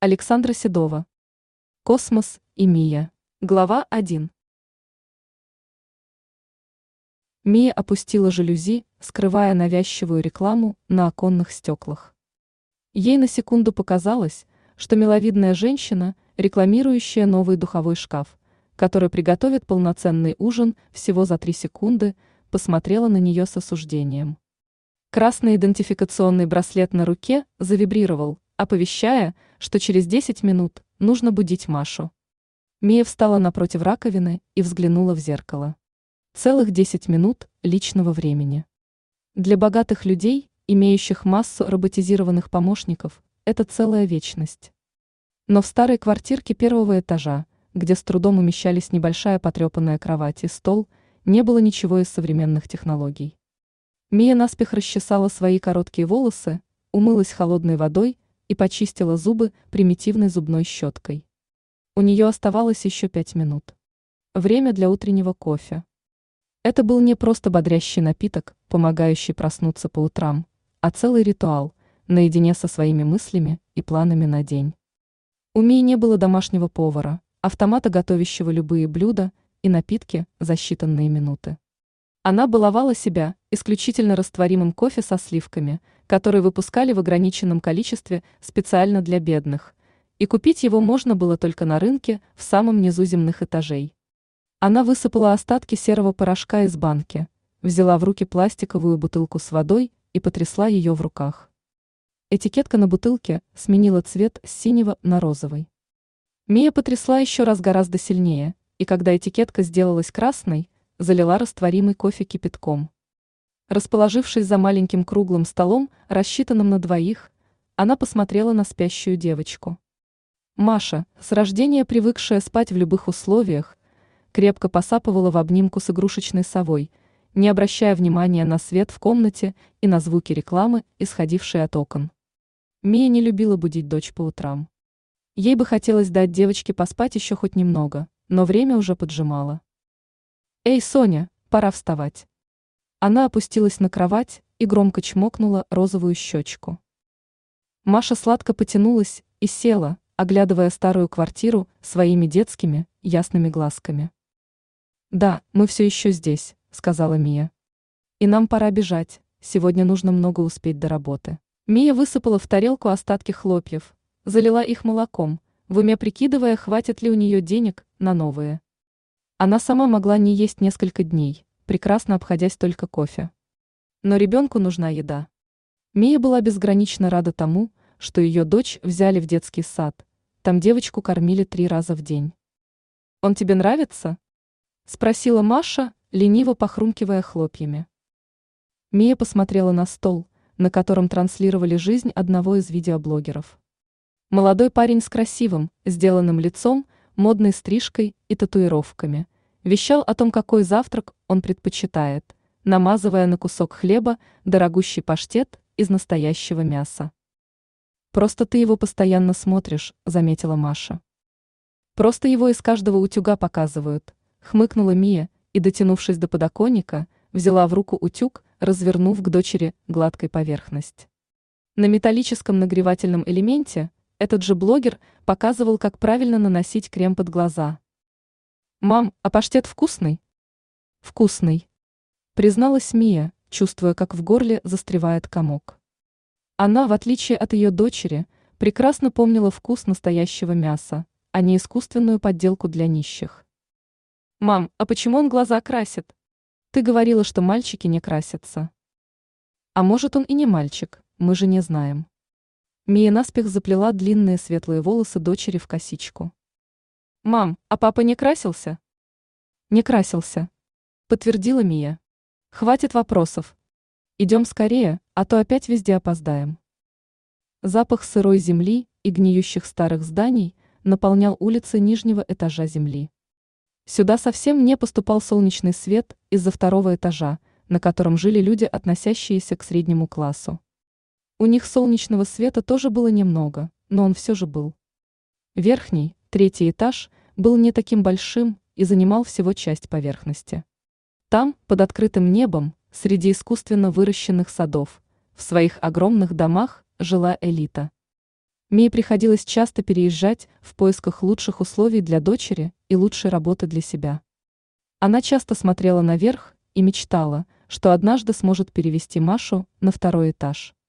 Александра Седова. Космос и Мия. Глава 1. Мия опустила жалюзи, скрывая навязчивую рекламу на оконных стеклах. Ей на секунду показалось, что миловидная женщина, рекламирующая новый духовой шкаф, который приготовит полноценный ужин всего за 3 секунды, посмотрела на нее с осуждением. Красный идентификационный браслет на руке завибрировал, оповещая, что через 10 минут нужно будить Машу. Мия встала напротив раковины и взглянула в зеркало. Целых 10 минут личного времени. Для богатых людей, имеющих массу роботизированных помощников, это целая вечность. Но в старой квартирке первого этажа, где с трудом умещались небольшая потрепанная кровать и стол, не было ничего из современных технологий. Мия наспех расчесала свои короткие волосы, умылась холодной водой и почистила зубы примитивной зубной щеткой. У нее оставалось еще 5 минут. Время для утреннего кофе. Это был не просто бодрящий напиток, помогающий проснуться по утрам, а целый ритуал, наедине со своими мыслями и планами на день. У Мии не было домашнего повара, автомата, готовящего любые блюда и напитки за считанные минуты. Она баловала себя исключительно растворимым кофе со сливками, который выпускали в ограниченном количестве специально для бедных, и купить его можно было только на рынке в самом низу земных этажей. Она высыпала остатки серого порошка из банки, взяла в руки пластиковую бутылку с водой и потрясла ее в руках. Этикетка на бутылке сменила цвет с синего на розовый. Мия потрясла еще раз гораздо сильнее, и когда этикетка сделалась красной, залила растворимый кофе кипятком. Расположившись за маленьким круглым столом, рассчитанным на двоих, она посмотрела на спящую девочку. Маша, с рождения привыкшая спать в любых условиях, крепко посапывала в обнимку с игрушечной совой, не обращая внимания на свет в комнате и на звуки рекламы, исходившие от окон. Мия не любила будить дочь по утрам. Ей бы хотелось дать девочке поспать еще хоть немного, но время уже поджимало. «Эй, Соня, пора вставать». Она опустилась на кровать и громко чмокнула розовую щечку. Маша сладко потянулась и села, оглядывая старую квартиру своими детскими, ясными глазками. «Да, мы все еще здесь», — сказала Мия. «И нам пора бежать, сегодня нужно много успеть до работы». Мия высыпала в тарелку остатки хлопьев, залила их молоком, в уме прикидывая, хватит ли у нее денег на новые. Она сама могла не есть несколько дней, прекрасно обходясь только кофе. Но ребенку нужна еда. Мия была безгранично рада тому, что ее дочь взяли в детский сад, там девочку кормили 3 раза в день. «Он тебе нравится?» – спросила Маша, лениво похрумкивая хлопьями. Мия посмотрела на стол, на котором транслировали жизнь одного из видеоблогеров. Молодой парень с красивым, сделанным лицом, модной стрижкой и татуировками вещал о том, какой завтрак он предпочитает, намазывая на кусок хлеба дорогущий паштет из настоящего мяса. «Просто ты его постоянно смотришь», — заметила Маша. «Просто его из каждого утюга показывают», — хмыкнула Мия и, дотянувшись до подоконника, взяла в руку утюг, развернув к дочери гладкой поверхность. На металлическом нагревательном элементе этот же блогер показывал, как правильно наносить крем под глаза. «Мам, а паштет вкусный?» «Вкусный», — призналась Мия, чувствуя, как в горле застревает комок. Она, в отличие от ее дочери, прекрасно помнила вкус настоящего мяса, а не искусственную подделку для нищих. «Мам, а почему он глаза красит? Ты говорила, что мальчики не красятся». «А может, он и не мальчик, мы же не знаем». Мия наспех заплела длинные светлые волосы дочери в косичку. «Мам, а папа не красился?» «Не красился», — подтвердила Мия. «Хватит вопросов. Идем скорее, а то опять везде опоздаем». Запах сырой земли и гниющих старых зданий наполнял улицы нижнего этажа земли. Сюда совсем не поступал солнечный свет из-за 2-го этажа, на котором жили люди, относящиеся к среднему классу. У них солнечного света тоже было немного, но он все же был. Верхний, 3-й этаж, был не таким большим и занимал всего часть поверхности. Там, под открытым небом, среди искусственно выращенных садов, в своих огромных домах жила элита. Мии приходилось часто переезжать в поисках лучших условий для дочери и лучшей работы для себя. Она часто смотрела наверх и мечтала, что однажды сможет перевести Машу на второй этаж.